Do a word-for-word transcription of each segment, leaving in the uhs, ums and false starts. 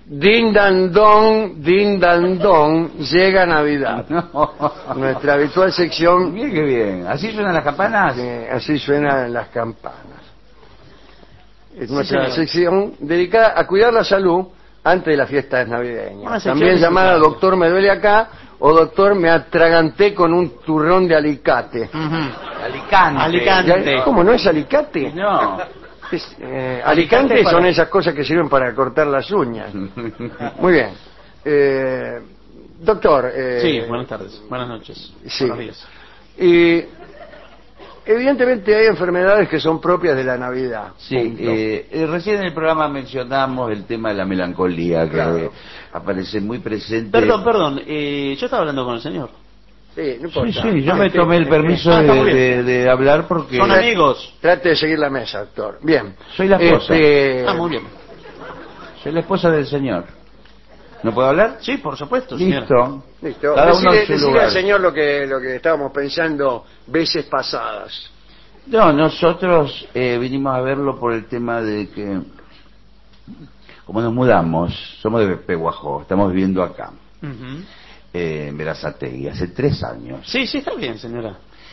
Din dan don, din dan don, llega Navidad. No. Nuestra habitual sección. Mire qué bien. ¿Así suenan las campanas? Eh, así suenan las campanas. Es nuestra señor. sección dedicada a cuidar la salud antes de las fiestas navideñas. Una sección También llamada necesaria. Doctor me duele acá o Doctor me atraganté con un turrón de alicate. Ujú. Alicante. Alicante. Ya- ¿Cómo no es alicate? No. Es, eh, Alicante Alicante para- son esas cosas que sirven para cortar las uñas. Muy bien. Eh, doctor. eh, Sí, buenas tardes, buenas noches, Sí. buenos días. Y evidentemente hay enfermedades que son propias de la Navidad. Sí, Punto. eh, eh, recién en el programa mencionamos el tema de la melancolía, que Claro. eh, aparece muy presente. Perdón, perdón, eh, yo estaba hablando con el señor. Sí, no Sí, importa. sí, yo Ah, me este- tomé el este- permiso Ah, está de, muy de- bien. de hablar porque Son amigos. Trate de seguir la mesa, doctor. Bien. Soy la esposa. Este, Ah, muy bien. soy la esposa del señor. ¿No puedo hablar? Sí, por supuesto, señora. Listo. Listo. Cada uno Decile, en su decile lugar. al señor lo que, lo que estábamos pensando veces pasadas. No, nosotros eh, vinimos a verlo por el tema de que, como nos mudamos, somos de Pehuajó, estamos viviendo acá, Ujú. eh, en Berazategui, hace tres años. Sí, sí, está bien, señora.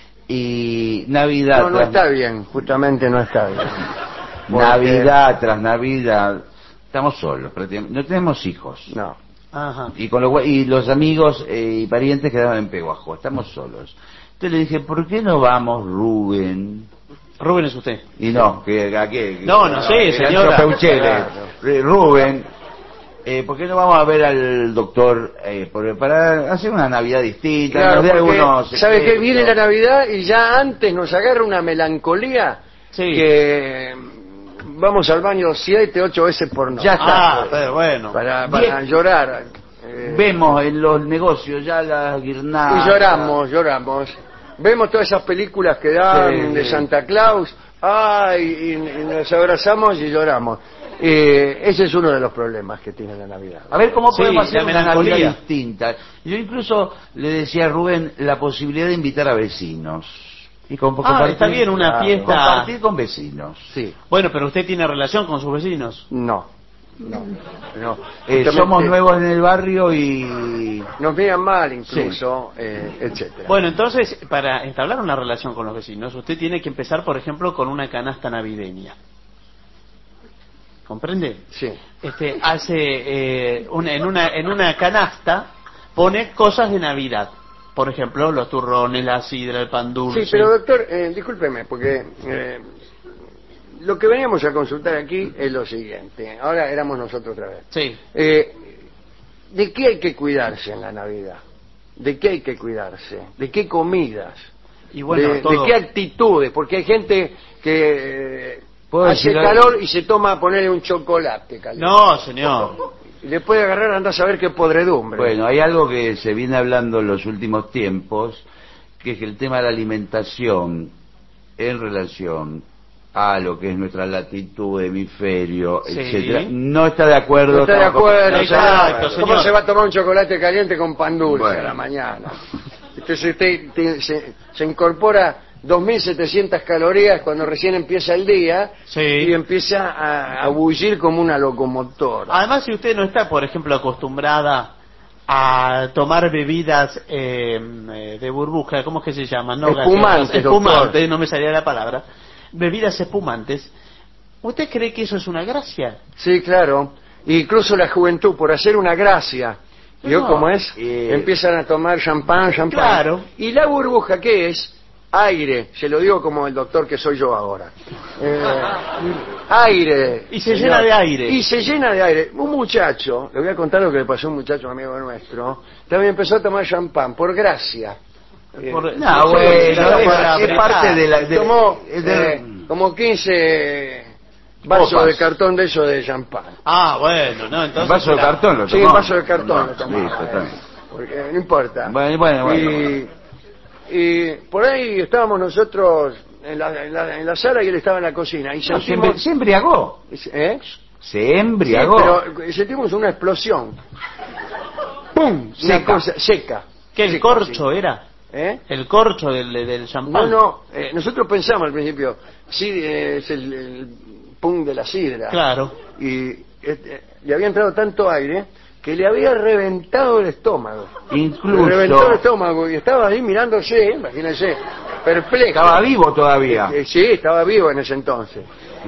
Y Navidad No, no tras está bien, justamente no está bien. Porque- Navidad tras Navidad, estamos solos, prácticamente. No tenemos hijos. No. Ajá. Y, con lo, y los amigos eh, y parientes quedaban en Pehuajó, estamos solos. Entonces le dije, ¿por qué no vamos, Rubén? Rubén es usted. Y no, que a qué. No, no sé, el señora. Ancho Peuchele, Claro. eh, Rubén, eh, ¿por qué no vamos a ver al doctor eh, por- para hacer una Navidad distinta? Claro, nos dé porque, algunos ¿sabe qué? secretos? Viene la Navidad y ya antes nos agarra una melancolía Sí. que vamos al baño siete, ocho veces por noche. Ya está. Ah, pero bueno. Para, para Bien. llorar. eh, Vemos en los negocios ya las guirnaldas. y lloramos, lloramos. Vemos todas esas películas que dan Sí, de sí. Santa Claus, ay, y, y nos abrazamos y lloramos. Eh, ese es uno de los problemas que tiene la Navidad. A ver cómo Sí, podemos hacer la una melancolía. Navidad distinta. Yo incluso le decía a Rubén la posibilidad de invitar a vecinos. Y con, Ah, está bien, una Claro. fiesta. Compartir con vecinos. Sí, Bueno, pero usted tiene relación con sus vecinos. no, no, no. Eh, Justamente somos nuevos en el barrio y... Nos miran mal incluso, eh, etcétera. Bueno, entonces, para entablar una relación con los vecinos, usted tiene que empezar, por ejemplo, con una canasta navideña. ¿Comprende? Sí. Este, hace eh, una- en una en una canasta pone cosas de Navidad. Por ejemplo, los turrones, la sidra, el pan dulce. Sí, pero doctor, eh, discúlpeme, porque eh, lo que veníamos a consultar aquí es lo siguiente. Ahora éramos nosotros otra vez. Sí. Eh, ¿De qué hay que cuidarse en la Navidad? ¿De qué hay que cuidarse? ¿De qué comidas? Y bueno, de, todo. ¿De qué actitudes? Porque hay gente que eh, ¿Puedo hace decir algo? calor y se toma a ponerle un chocolate caliente. No, señor. Y le puede agarrar, anda a saber qué podredumbre. Bueno, hay algo que se viene hablando en los últimos tiempos, que es que el tema de la alimentación en relación a lo que es nuestra latitud, hemisferio, Sí. etcétera, no está de acuerdo. No está de tampoco- acuerdo, Exacto, señor. ¿Cómo señor. se va a tomar un chocolate caliente con pan dulce Bueno. a la mañana? Entonces usted te- se, se incorpora dos mil setecientas calorías cuando recién empieza el día Sí. y empieza a, a bullir como una locomotora. Además, si usted no está, por ejemplo, acostumbrada a tomar bebidas eh, eh, de burbuja, ¿cómo es que se llaman? No, Espumantes, gaseosas, doctor. espumantes, no me salía la palabra. Bebidas espumantes. ¿Usted cree que eso es una gracia? Sí, claro. Incluso la juventud, por hacer una gracia, ¿vio No, cómo es? eh, Empiezan a tomar champán, champán. Claro. ¿Y la burbuja qué es? Aire. Se lo digo como el doctor que soy yo ahora. Eh, aire. Y se señor. llena de aire. Y se llena de aire. Un muchacho, le voy a contar lo que le pasó a un muchacho amigo nuestro, también empezó a tomar champán, por gracia. Eh, Por- No, Sí, bueno, sí, es, para es apretar. parte de la... de- tomó es de- eh, como quince vasos Copas. de cartón de eso de champán. Ah, bueno, no, entonces... vaso de era- cartón lo Sí, tomó. un vaso de cartón lo tomaba, Listo, está bien. porque no importa. Bueno, bueno, bueno, y, bueno. y por ahí estábamos nosotros en la, en la- en la sala y él estaba en la cocina y No, se, embri- sentimos, se embriagó. ¿eh? Se Sí, embriagó. pero sentimos una explosión. ¡Pum! Una Seca. cosa seca. ¿Qué, el Seca, corcho sí. era? ¿Eh? El corcho del, del No, champán. no, eh, nosotros pensamos al principio, sí, eh, es el, el pum de la sidra. Claro. Y este, le había entrado tanto aire que le había reventado el estómago. Incluso... Le reventó el estómago y estaba ahí mirándose, imagínense, perplejo. Estaba vivo todavía. Eh, sí, estaba vivo en ese entonces.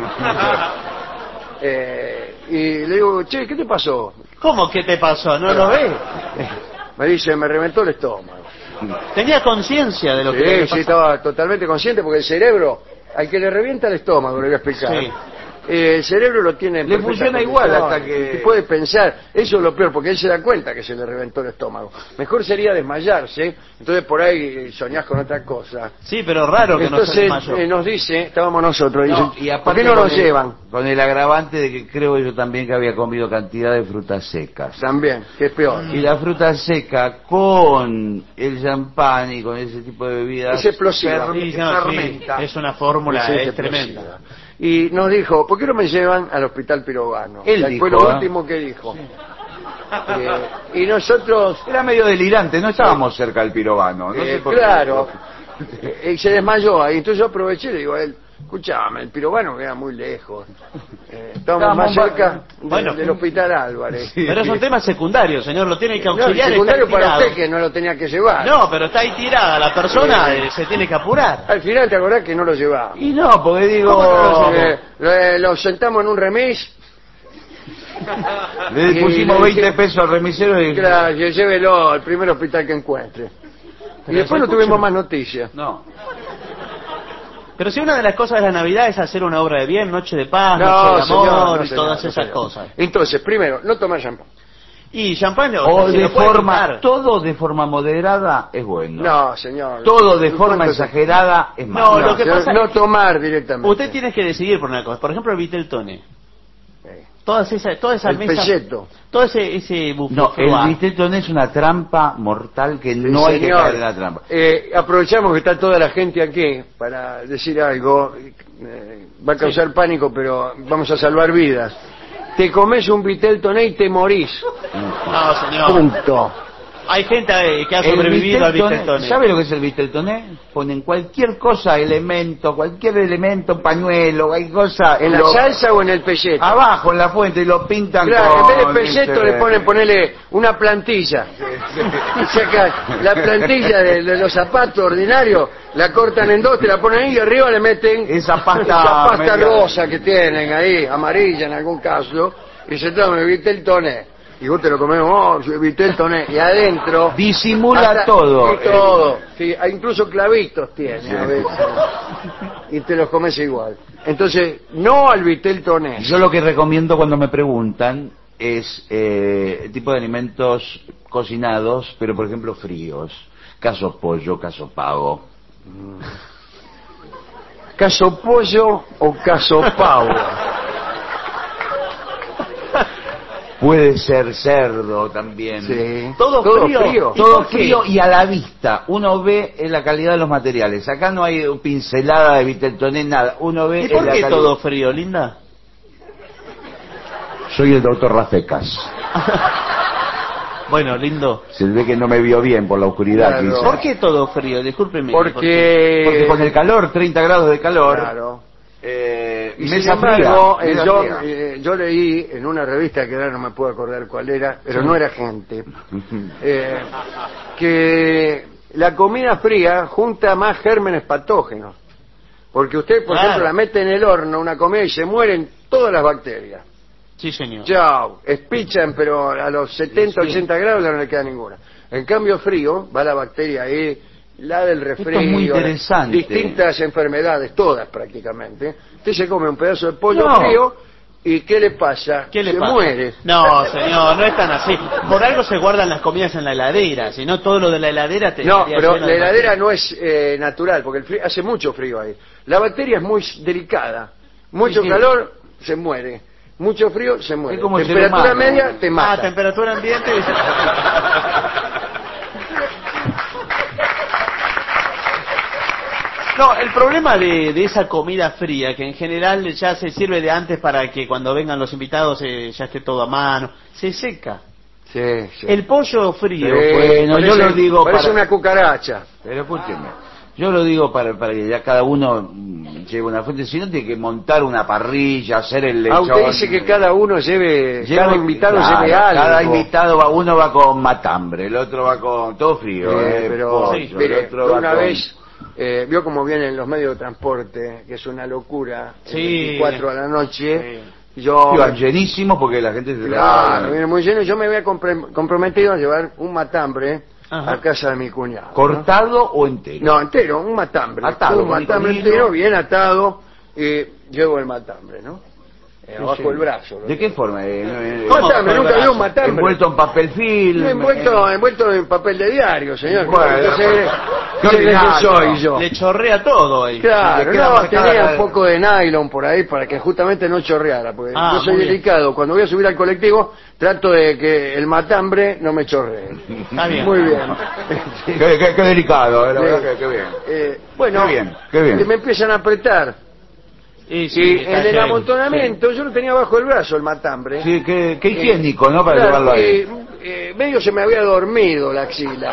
eh, y le digo, che, ¿qué te pasó? ¿Cómo que te pasó? ¿No lo ves? Me dice, me reventó el estómago. Tenía conciencia de lo Sí, que le sí, pasaba. estaba totalmente consciente porque el cerebro, al que le revienta el estómago, le voy a explicar. Sí. Eh, el cerebro lo tiene en Le perfectas funciona igual condiciones, hasta que- y puede pensar, eso es lo peor, porque él se da cuenta que se le reventó el estómago. Mejor sería desmayarse, entonces por ahí soñás con otra cosa. Sí, pero raro que Entonces no se desmayó. eh, nos dice, estábamos nosotros, No, dice, y ¿por aparte qué no con nos el- llevan? Con el agravante de que creo yo también que había comido cantidad de frutas secas. También, que es peor. Y la fruta seca con el champán y con ese tipo de bebidas Es explosiva. fer- Sí, no, sí, fermenta. es una fórmula, Sí, es es tremenda. explosiva. Y nos dijo, ¿por qué no me llevan al hospital pirogano? Él Fue dijo, lo ¿eh? último que dijo. Eh, y nosotros, Era medio delirante, no estábamos cerca del pirobano. No eh, sé por qué. claro, eh, y se desmayó ahí. Entonces yo aproveché y le digo a él, escuchame, el pirobano queda muy lejos. Eh, estamos Estábamos más cerca de- bueno. del hospital Álvarez. Sí. Pero son temas secundarios, señor, lo tiene que No, el auxiliar. secundario está ahí para tirado. usted que no lo tenía que llevar. No, pero está ahí tirada la persona, Eh. eh, se tiene que apurar. Al final te acordás que no lo llevaba. Y no, porque digo... ¿Cómo no lo llevó? Eh, lo, lo sentamos en un remis. Le Y pusimos le veinte dije- pesos al remisero y... Claro, lle- llévelo al primer hospital que encuentre. Y Pero después no escuche- tuvimos más noticias. No. Pero si una de las cosas de la Navidad es hacer una obra de bien, noche de paz, No, noche de amor señor, no, y señor, todas no, esas señor. cosas. Entonces, primero, no tomar champán. Y champán o O sea, se de lo puede forma... quitar. Todo de forma moderada es bueno. No, señor. Todo de forma ¿Cuánto- exagerada es No, malo. lo que señor, pasa- no tomar directamente. Usted tiene que decidir por una cosa. Por ejemplo, el Viteltoné. Eh, Todas esas, todas esas El mesas. pelleto. Todo ese, ese buffet No, el frugal. Vitelton es una trampa mortal que Sí, no hay que señor. caer en la trampa. Eh, aprovechamos que está toda la gente aquí para decir algo. Eh, va a causar pánico, pero vamos a salvar vidas. Te comes un vitel toné y te morís. No, señor. Punto. Hay gente eh, que ha El sobrevivido al Viteltoné, Viteltoné. ¿sabe lo que es el Viteltoné? Ponen cualquier cosa, elemento, cualquier elemento, pañuelo, cualquier cosa. ¿En la lo- salsa o en el pelleto? Abajo en la fuente y lo pintan Claro, en con... vez de pelleto este, le ponen ponerle una plantilla. Sacan la plantilla de, de los zapatos ordinarios, la cortan en dos, te la ponen ahí y arriba le meten Esa pasta esa pasta media- rosa que tienen ahí, amarilla en algún caso, y se toma el vitel toné. Y vos te lo comes, oh, vitel toné, y adentro... Disimula hasta- todo. y todo. Sí, hay incluso clavitos tiene a veces. Y te los comes igual. Entonces, no al vitel toné. Yo lo que recomiendo cuando me preguntan es eh, el tipo de alimentos cocinados, pero por ejemplo fríos. Caso pollo, caso pavo. ¿Caso pollo o caso pavo? Puede ser cerdo también. Sí. Todo frío. ¿Y Todo por qué? frío y a la vista. Uno ve en la calidad de los materiales. Acá no hay pincelada de Viteltoné, nada. Uno ve ¿Y en por la qué calidad. todo frío, linda? Soy el doctor Rafecas. Bueno, lindo. Se ve que no me vio bien por la oscuridad. Claro. quizá. ¿Por qué todo frío? Discúlpeme. ¿por qué? Porque... Porque con el calor, treinta grados de calor. Claro. Eh, Y mesa sin embargo, fría, eh, mesa yo, fría. eh, yo leí en una revista que ahora no me puedo acordar cuál era, pero no era gente, eh, que la comida fría junta más gérmenes patógenos. Porque usted, por Claro. ejemplo, la mete en el horno una comida y se mueren todas las bacterias. Sí, señor. Chao, espichan, pero a los setenta, Sí. ochenta grados ya no le queda ninguna. En cambio frío, va la bacteria ahí, la del resfrío, Esto es muy interesante. distintas enfermedades, todas prácticamente. Usted se come un pedazo de pollo No. frío y ¿qué le pasa? ¿Qué le se pasa? muere. No, señor, no es tan así. Por algo se guardan las comidas en la heladera, si no todo lo de la heladera te No, estaría pero lleno la de heladera bacterias. no es eh, natural, porque el frío, hace mucho frío ahí. La bacteria es muy delicada. Mucho Sí, sí. calor, se muere. Mucho frío, se muere. Es como el ser Temperatura humano. media, te Ah, mata. temperatura ambiente. y- No, el problema de, de esa comida fría, que en general ya se sirve de antes para que cuando vengan los invitados eh, ya esté todo a mano, se seca. Sí, sí. El pollo frío, Sí, bueno, yo lo digo parece para- una cucaracha. Pero escúcheme, yo lo digo para, para que ya cada uno mm, lleve una fuente, sino tiene que montar una parrilla, hacer el lechón. Ah, usted dice que cada uno lleve, Llevo, cada invitado claro, lleve algo. Cada invitado va, uno va con matambre, el otro va con todo frío, Eh, eh, pero pollo, sí, mire, el otro va una con... vez eh, vio cómo vienen los medios de transporte, que es una locura, Sí. el veinticuatro a la noche, Sí. yo... Iban llenísimos porque la gente se Claro, viene muy lleno, yo me había compre- comprometido a llevar un matambre Ajá. a casa de mi cuñado. ¿no? ¿Cortado o entero? No, entero, un matambre. Atado, un con matambre hilo. entero, bien atado, y llevo el matambre, ¿no? Eh, abajo Sí. el brazo. lo ¿De llevo. qué forma? Eh, no, eh, Un matambre, con el nunca vi un brazo? matambre. Envuelto en papel film. No, envuelto, eh, envuelto en papel de diario, señor. Bueno, Entonces, qué ¿qué ordinario. soy yo? Le chorrea todo ahí. Claro, le queda no, marcada tenía la- un poco de nylon por ahí para que justamente no chorreara, porque Ah, yo soy muy bien. delicado. Cuando voy a subir al colectivo, trato de que el matambre no me chorree. Está bien. Muy bien. Sí. Qué, qué- qué delicado, eh, la Sí. verdad que qué bien. Eh, bueno, Qué bien, qué bien. y me empiezan a apretar. Y sí, Y está en el lleno. amontonamiento, yo lo tenía bajo el brazo el matambre. Sí, qué, qué higiénico, ¿no? Para Claro, llevarlo ahí. y, eh, medio se me había dormido la axila.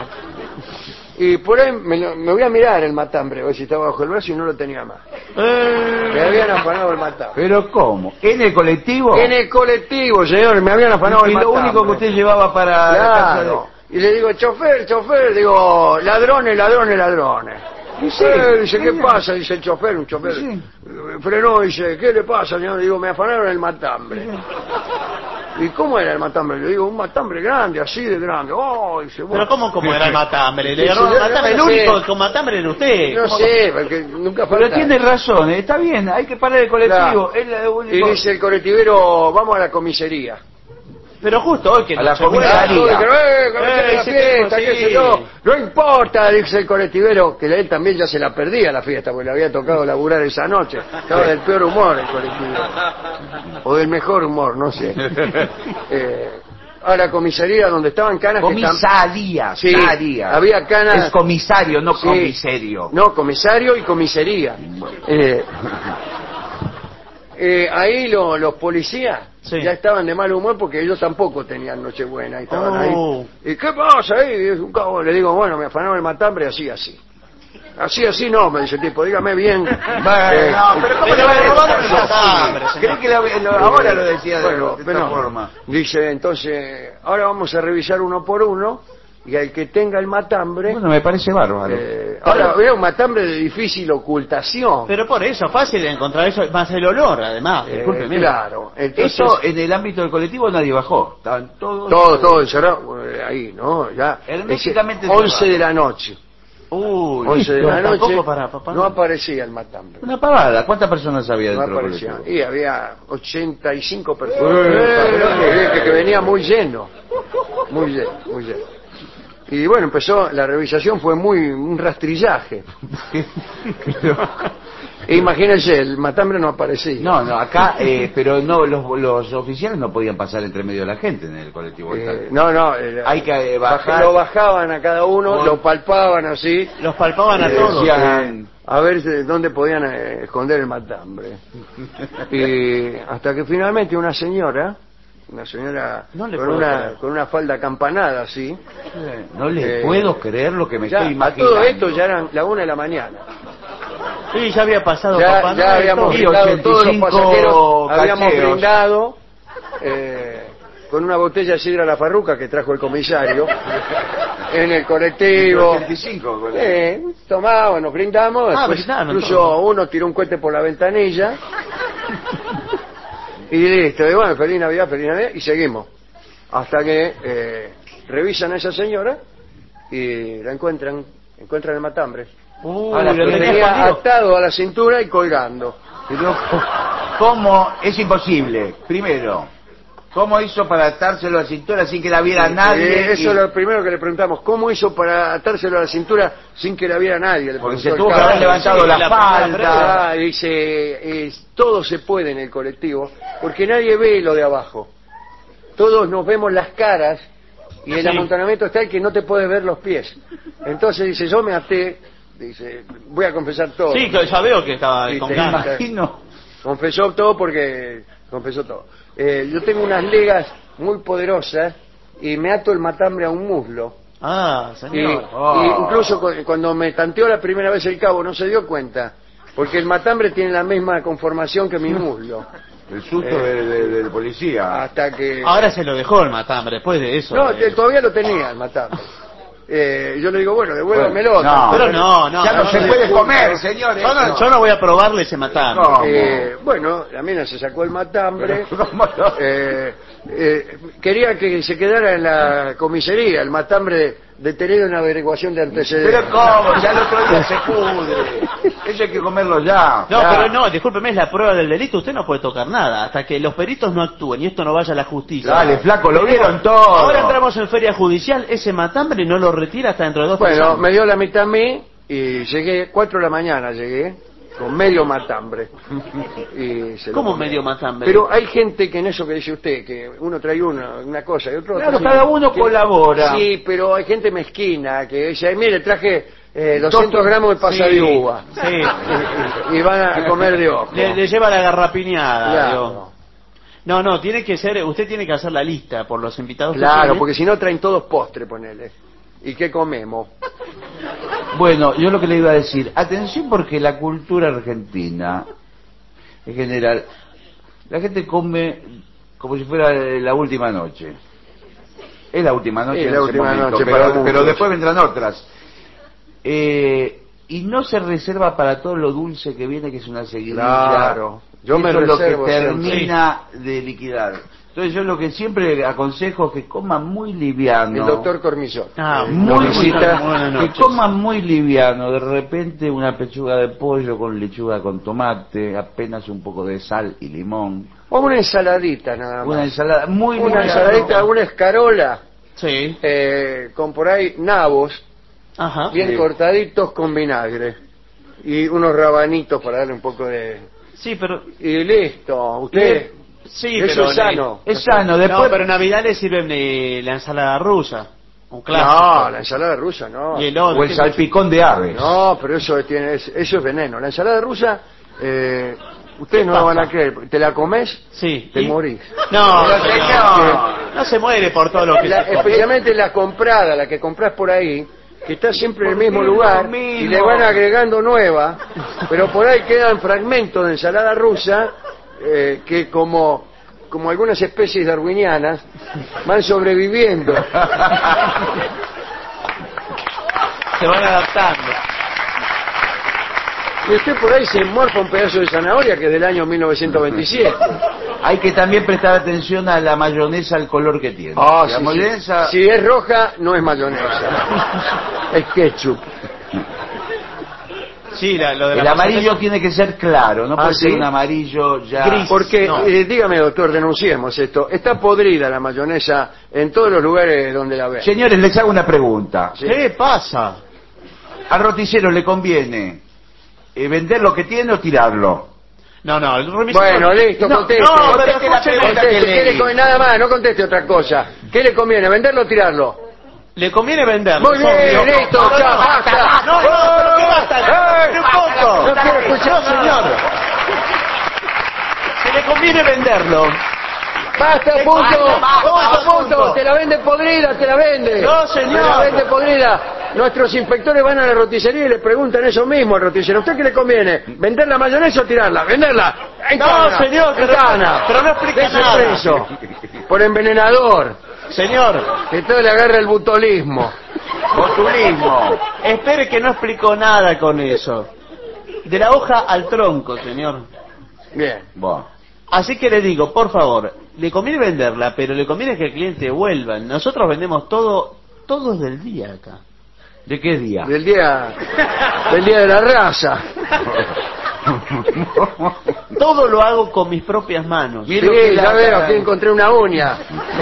Y por ahí me, lo- me voy a mirar el matambre, a ver si estaba bajo el brazo y no lo tenía más. Eh, Me habían afanado el matambre. Pero ¿cómo? ¿En el colectivo? En el colectivo, señor, me habían afanado Y el lo matambre. único que usted llevaba para la casa de... Claro. Y le digo, chofer, chofer, digo, ladrones, ladrones, ladrones. Y sí, Eh, dice, ¿qué sí. pasa? Dice el chofer, un chofer. Sí. Eh, Frenó, dice, ¿qué le pasa, señor? Digo, me afanaron el matambre. ¿Y cómo era el matambre? Le digo, un matambre grande, así de grande. Oh, dice, bueno. Pero ¿cómo, cómo era el matambre? Le Sí, agarró sí, el yo- matambre. yo El no único sé. con matambre era usted. No ¿Cómo? sé, porque nunca falta. Pero tiene razón, eh, está bien, hay que parar el colectivo. Claro. Es la Y única- dice el colectivero, vamos a la comisaría. Pero justo hoy que A la no se puede. comisaría. Todo el que, eh, que Eh, me la ese fiesta, tipo, qué sí. sé yo. No importa, dice el colectivero, que él también ya se la perdía la fiesta, porque le había tocado laburar esa noche. Estaba del peor humor el colectivero. O del mejor humor, no sé. Eh, a la comisaría donde estaban canas que están- Comisaría, Sí, saría. había canas- Es comisario, no Sí. comisario. No, comisario y comisaría. Eh, eh, ahí lo- los policías Sí. ya estaban de mal humor porque ellos tampoco tenían Nochebuena y estaban Oh. ahí. ¿Y qué pasa ahí? Y es un cabo, le digo, bueno, me afanaron el matambre así, así. Así, así no, me dice el tipo, dígame bien. Bueno, Eh, no, pero ¿cómo pero le va a le robaron decir el así? matambre, señor. ¿Cree que lo- lo- ahora lo decía de, Bueno, de pero esta no. forma? Dice, entonces, ahora vamos a revisar uno por uno y al que tenga el matambre... Bueno, me parece bárbaro. eh, ahora, era un matambre de difícil ocultación. Pero por eso, fácil de encontrar eso, más el olor, además. Eh, Discúlpeme. claro, entonces... Eso en el ámbito del colectivo nadie bajó. Estaban todos... Todo, todo encerrado eh, ahí, ¿no? Ya. Herméticamente once cerrado. de la noche. Uy, once de listo. la noche. tampoco para papá. No aparecía el matambre. Una pavada. ¿Cuántas personas había No dentro del aparecía. colectivo? Y había ochenta y cinco personas. Eh, que, que venía muy lleno. Muy lleno, muy lleno. Y bueno, empezó, la revisación fue muy, un rastrillaje. E imagínense, el matambre no aparecía. No, no, acá, eh, pero no, los, los oficiales no podían pasar entre medio de la gente en el colectivo. Eh, no, no, eh, Hay que eh, bajar. lo bajaban a cada uno, Bueno. lo palpaban así. Los palpaban a Eh, todos. decían, a ver de dónde podían eh, esconder el matambre. Y hasta que finalmente una señora, una señora No le con, puedo una, creer. con una falda acampanada así, No le Eh, puedo creer lo que me ya, estoy a imaginando. todo esto ya eran la una de la mañana. Sí, ya había pasado Ya, papá ya Noel, habíamos todo. Y brindado, todos los ochenta y cinco pasajeros habíamos cacheos. brindado eh, con una botella de sidra La Farruca que trajo el comisario en el colectivo. ochenta y cinco, colega. Eh, tomamos, nos brindamos, Ah, después brindaron incluso todos. uno tiró un cohete por la ventanilla y listo, y bueno, feliz Navidad, feliz Navidad, y seguimos. Hasta que eh, revisan a esa señora y la encuentran, encuentran el matambre. Uy, Ahora, lo Lo pero tenía tenía escondido. atado a la cintura y colgando. Pero, ¿cómo? Es imposible. Primero, ¿cómo hizo para atárselo a la cintura sin que la viera nadie? Eh, eso Y- es lo primero que le preguntamos. ¿Cómo hizo para atárselo a la cintura sin que la viera nadie? Le Porque preguntó se el tuvo que cabo. haber levantado Sí, la, la falda. primera Ah, dice, es- todo se puede en el colectivo, porque nadie ve lo de abajo. Todos nos vemos las caras y el Sí. amontonamiento está el que no te puedes ver los pies. Entonces dice, yo me até, dice, voy a confesar todo. Sí, que ya veo que estaba Sí, con te ganas. Imagino. Confesó todo porque confesó todo. Eh, yo tengo unas legas muy poderosas y me ato el matambre a un muslo. Ah, Y, señor. Oh. y incluso cu- cuando me tanteó la primera vez el cabo no se dio cuenta porque el matambre tiene la misma conformación que mi muslo. El susto Eh, de- de- del policía. Hasta que... Ahora se lo dejó el matambre, después de eso. No, eh. todavía lo tenía el matambre. Eh, yo le digo, bueno, devuélvamelo. No, Pero no, no. ya no, no, se no, puede no, comer, no. señores. Yo no, yo no voy a probarle ese matambre. No. Eh, bueno, la mina se sacó el matambre. Pero, ¿cómo no? eh, eh, quería que se quedara en la comisaría el matambre detenido en averiguación de antecedentes. Pero cómo, ya el otro día se pudre. Eso hay que comerlo ya. No, Ya. pero no, discúlpeme, es la prueba del delito, usted no puede tocar nada, hasta que los peritos no actúen y esto no vaya a la justicia. Dale, flaco, lo vieron todo. Ahora entramos en feria judicial, ese matambre no lo retira hasta dentro de dos tres Bueno, años. me dio la mitad a mí y llegué, cuatro de la mañana llegué, con medio matambre. Y se lo ¿Cómo comí. medio matambre? Pero hay gente que en eso que dice usted, que uno trae una, una cosa y otro Claro, otra. cada uno Que- colabora. Sí, pero hay gente mezquina que dice, "Ay, mire, traje eh, doscientos gramos de pasas de uva. Sí. Y, y van a comer de ojo. Le, le lleva la garrapiñada. Claro. digo. No, no, tiene que ser, usted tiene que hacer la lista por los invitados. que Claro, tiene. porque si no traen todos postre, ponele. ¿Y qué comemos? Bueno, yo lo que le iba a decir, atención porque la cultura argentina, en general, la gente come como si fuera la última noche. Es la última noche Es en la ese última momento, noche pero, para muchos. pero después vendrán otras. Eh, y no se reserva para todo lo dulce que viene, que es una seguidilla. Claro, yo me Eso es lo que reservo siempre. termina de liquidar. Entonces yo lo que siempre aconsejo es que coman muy liviano. El doctor Cormillón. Ah, Muy Nos visita, buenas que noches. coman muy liviano, de repente una pechuga de pollo con lechuga con tomate, apenas un poco de sal y limón, O una ensaladita nada más. una ensalada muy Una liviana. ensaladita, una escarola, Sí. eh, con por ahí nabos, Ajá. bien Sí. cortaditos con vinagre. Y unos rabanitos para darle un poco de... Sí, pero... Y listo, usted... Sí, Eso pero... es sano. Es sano, después No, pero en Navidad le sirven eh, la ensalada rusa. Un clásico. No, la ensalada rusa no. Y el otro, o el ¿qué- salpicón de aves. No, pero eso tiene, es- eso es veneno. La ensalada rusa, eh, ustedes ¿Qué no lo van a pasa? creer. ¿Te la comes? Sí. Te ¿Y? morís. No, Pero, señor. señor. No se muere por todo lo que La- se come. especialmente la comprada, la que compras por ahí, que está siempre en el ¿Por mismo qué lugar lo mismo? y le van agregando nueva, pero por ahí quedan fragmentos de ensalada rusa eh, que como como algunas especies darwinianas van sobreviviendo. Se van adaptando. Y usted por ahí se morfa un pedazo de zanahoria que es del año mil novecientos veintisiete. Hay que también prestar atención a la mayonesa, al color que tiene. Ah, la sí, mayonesa... sí. Si es roja, no es mayonesa. Es ketchup. Sí, la- lo de la El amarillo mayonesa- tiene que ser claro, no ¿Ah, puede ser sí? un amarillo ya... Gris. Porque, No. eh, dígame doctor, denunciemos esto. Está podrida la mayonesa en todos los lugares donde la ven. Señores, les hago una pregunta. Sí. ¿Qué pasa? ¿Al roticero le conviene eh, vender lo que tiene o tirarlo? No, no, el remisor... Bueno, listo, no, conteste. No, pero Conteste la escúcheme. pregunta Conteste, que ¿qué leí. le conviene? Nada más, no conteste otra cosa. ¿Qué le conviene, venderlo o tirarlo? Le conviene venderlo. Muy es bien, obvio. listo, No, no, chao, no, basta. No, no, pero ¿qué basta? ¡Eh! Un poco. No quiero escuchar No, señor. Se le conviene venderlo. Basta, punto, Basta, punto, punto, punto. te la vende podrida, te la vende. No, señor. Te la vende podrida. Nuestros inspectores van a la roticería y le preguntan eso mismo al roticero. ¿A usted qué le conviene? ¿Vender la mayonesa o tirarla? ¡Venderla! En No, cana, señor, en pero- cana. pero no explica Dése nada. preso. Por envenenador. Señor, Que todo le agarra el butolismo. Botulismo. espere que no explicó nada con eso. De la hoja al tronco, señor. Bien. Bueno. Así que le digo, por favor, le conviene venderla, pero le conviene que el cliente vuelva. Nosotros vendemos todo, todo del día acá. ¿De qué día? Del día, del día de la raza. Todo lo hago con mis propias manos. Mire Sí, lo que ya la- veo, aquí encontré una uña.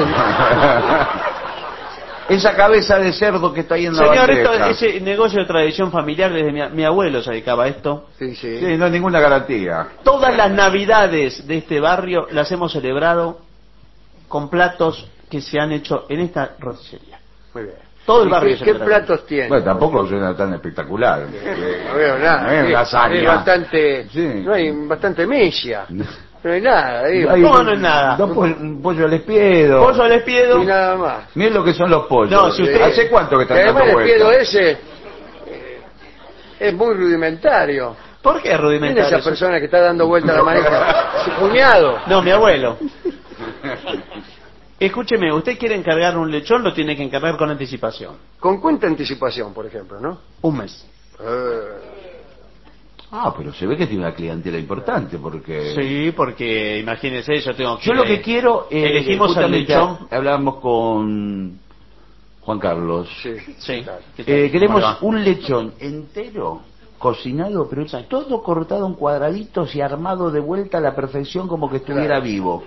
Esa cabeza de cerdo que está ahí en la Señor, esto, bandeja. ese negocio de tradición familiar, desde mi, mi abuelo se dedicaba a esto. Sí, sí. Sí, no hay ninguna garantía. Todas las navidades de este barrio las hemos celebrado con platos que se han hecho en esta roticería. Muy bien. Todo el ¿Y barrio ¿Qué, se qué celebra. platos tiene? Bueno, tampoco suena tan espectacular. No veo nada. No es Sí, lasaña. hay bastante, Sí. no hay bastante misia. No hay nada. ahí. Hay ¿Cómo un- no es nada? dos po- un pollo al espiedo. Pollo al espiedo. Y nada más. Miren lo que son los pollos. No, si usted- ¿Hace cuánto que Y están además dando el espiedo vueltas? ese eh, es muy rudimentario. ¿Por qué ¿Quién es rudimentario? esa persona que está dando vuelta a la manija? ¿Su cuñado? No, mi abuelo. Escúcheme, usted quiere encargar un lechón, lo tiene que encargar con anticipación. Con cuenta anticipación, por ejemplo, ¿no? Un mes. Eh, Ah, pero se ve que tiene una clientela importante porque... Sí, porque imagínese, yo tengo que... Yo lo que quiero... eh, elegimos al justamente lechón. Hablábamos con Juan Carlos. sí. Sí. ¿Qué tal? Eh, ¿Cómo le queremos va? un lechón entero, cocinado, pero Sí. todo cortado en cuadraditos y armado de vuelta a la perfección como que estuviera Claro. vivo.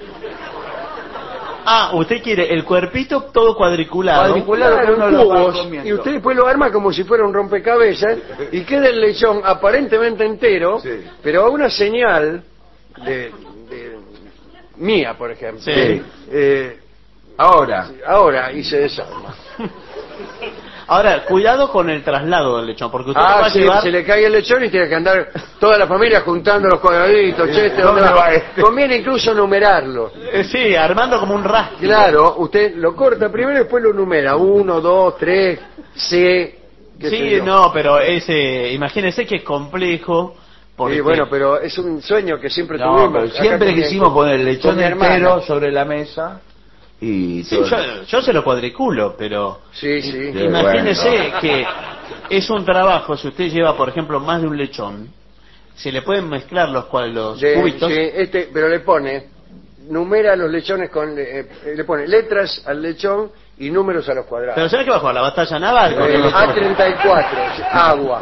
Ah, usted quiere el cuerpito todo cuadriculado. Cuadriculado. Claro, uno en lo va cubos, comiendo. y usted después lo arma como si fuera un rompecabezas y queda el lechón aparentemente entero, Sí. pero a una señal de, de- mía, por ejemplo. Sí. Eh, Ahora, ahora y se desarma. Ahora, cuidado con el traslado del lechón, porque usted lo va Ah, a sí, llevar... se le cae el lechón y tiene que andar toda la familia juntando los cuadraditos. Che, este, ¿Dónde ¿dónde va? va este? Conviene incluso numerarlo. Eh, sí, armando como un rastro. Claro, usted lo corta primero y después lo numera. Uno, dos, tres, C. qué sé Sí, yo. no, pero ese, imagínese que es complejo. Porque... Sí, bueno, pero es un sueño que siempre no, tuvimos. pero acá siempre con mi- quisimos poner el con lechón mi hermana. entero sobre la mesa y Sí, todo. yo, yo se lo cuadriculo, pero Sí, sí. Sí. imagínese bueno. que es un trabajo, si usted lleva, por ejemplo, más de un lechón, se le pueden mezclar los, cual- los De- cubitos. sí, este, pero le pone, numera los lechones con, eh, le pone letras al lechón y números a los Pero cuadrados. ¿sabe qué va a jugar? ¿La batalla naval? con Eh, los- A treinta y cuatro, agua.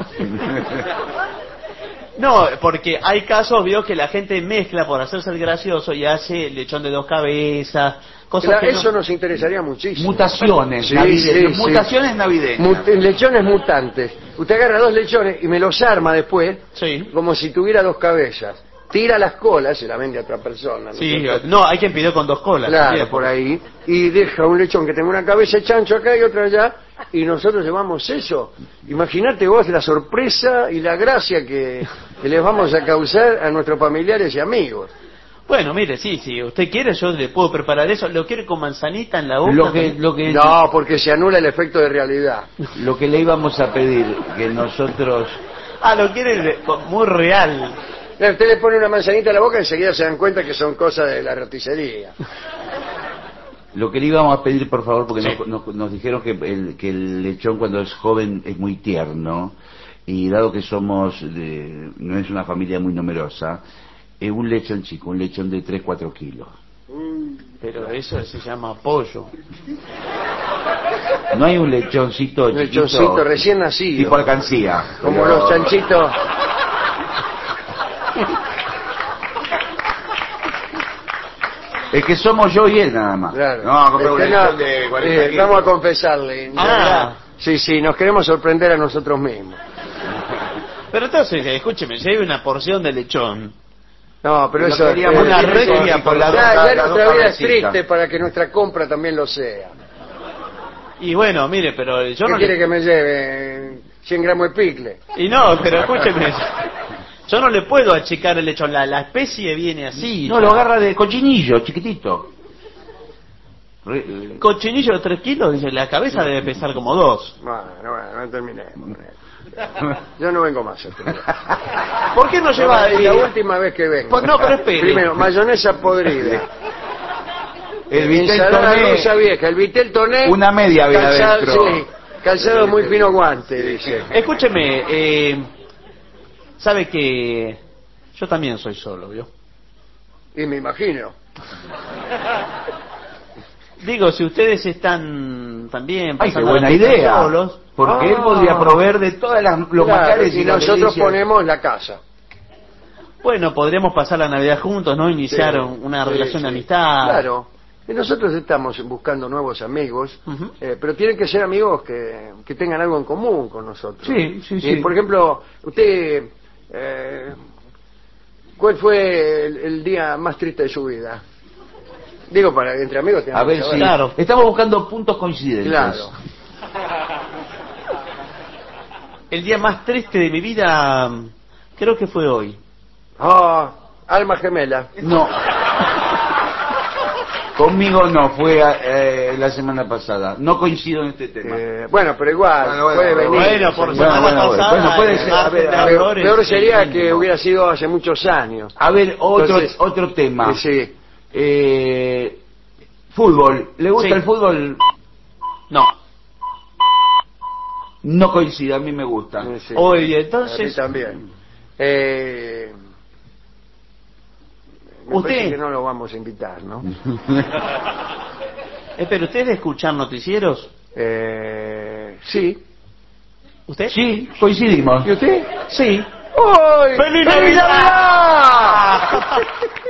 No, porque hay casos, vio, que la gente mezcla por hacerse el gracioso y hace lechón de dos cabezas, cosas Claro, que eso no... nos interesaría muchísimo. Mutaciones Sí, navideñas. sí, sí. Mutaciones navideñas. Mut- lechones mutantes. Usted agarra dos lechones y me los arma después Sí, como si tuviera dos cabezas. Tira las colas, se la vende a otra persona. ¿no es sí, cierto? no, hay quien pidió con dos colas. Claro, ¿sí? por ahí. Y deja un lechón que tenga una cabeza de chancho acá y otra allá. Y nosotros llevamos eso. Imagínate vos la sorpresa y la gracia que, que les vamos a causar a nuestros familiares y amigos. Bueno, mire, sí, si usted quiere, yo le puedo preparar eso. ¿Lo quiere con manzanita en la boca? Lo que, lo que, No, porque se anula el efecto de realidad. lo que le íbamos a pedir, que nosotros... Ah, lo quiere de- con- muy real. Claro, usted le pone una manzanita en la boca y enseguida se dan cuenta que son cosas de la roticería. Lo que le íbamos a pedir, por favor, porque Sí. nos, nos- nos dijeron que el, que el lechón cuando es joven es muy tierno, y dado que somos, de- no es una familia muy numerosa, es un lechón chico, un lechón de tres cuatro kilos. Pero eso se llama pollo. No hay un lechoncito Un chiquito, lechoncito recién nacido. tipo alcancía. Como pero- los chanchitos. Es que somos yo y él nada más. Claro. No, compré un Este, no, lechón de cuarenta eh, kilos. vamos a confesarle. en Ah. realidad, sí, sí, nos queremos sorprender a nosotros mismos. Pero entonces, escúcheme, si hay una porción de lechón, No, pero Lo eso... queríamos una decir requia con- por con la dos ya, ca- ya las dos nuestra vida es cabecitas. triste para que nuestra compra también lo sea. y bueno, mire, pero yo ¿Qué no quiere le... que me lleve? cien gramos de picle. Y no, pero escúcheme, yo no le puedo achicar el lechón, la, la especie viene así. No, lo agarra de cochinillo, chiquitito. Re- Cochinillo de tres kilos, dice, la cabeza debe pesar como dos. Bueno, bueno, no terminemos. Yo no vengo más. a este lugar. ¿Por qué no lleva... Es la eh, última vez que vengo. Pues no, pero espere. Primero, mayonesa podrida. El vitel Ensalada toné, rusa vieja, el vitel toné. una media había calzado, adentro. sí, calzado muy fino guante, dice. Escúcheme, eh, sabe que yo también soy solo, ¿vio? Y me imagino. Digo, si ustedes están también Ay, qué pasando buena la fiesta idea. solos, Porque Ah. él podría proveer de todas las los Claro, manjares y y las nosotros delicias. ponemos la casa. bueno, podríamos pasar la Navidad juntos, ¿no? Iniciar Sí, una sí, relación de sí. amistad. Claro. Y nosotros estamos buscando nuevos amigos, Ujú. eh, pero tienen que ser amigos que, que tengan algo en común con nosotros. Sí, sí, Y, sí. por ejemplo, usted, eh, ¿cuál fue el, el día más triste de su vida? Digo, para entre amigos A tenemos ver que si... saber. Claro. Estamos buscando puntos coincidentes. Claro. El día más triste de mi vida, creo que fue hoy. Ah, alma gemela. No. Conmigo no, fue eh, la semana pasada. No coincido en este tema. Eh, bueno, pero igual, Bueno, bueno, puede bueno, venir. Bueno, por Bueno, semana bueno, bueno. pasada. Bueno, puede el ser. margen A ver, de a ver, error es Peor sería el que mínimo. hubiera sido hace muchos años. A ver, otro Entonces, otro tema. Eh, Sí. Eh, fútbol. ¿Le gusta Sí. el fútbol? No. No coincide, a mí me gusta. Eh, sí. Oye, A mí entonces, también. Eh, me Usted- parece que no lo vamos a invitar, ¿no? eh, pero ¿usted es de escuchar noticieros? Eh, sí. ¿Usted? Sí, coincidimos. ¿Y usted? Sí. ¡Uy! ¡Feliz ¡Feliz Navidad! Navidad!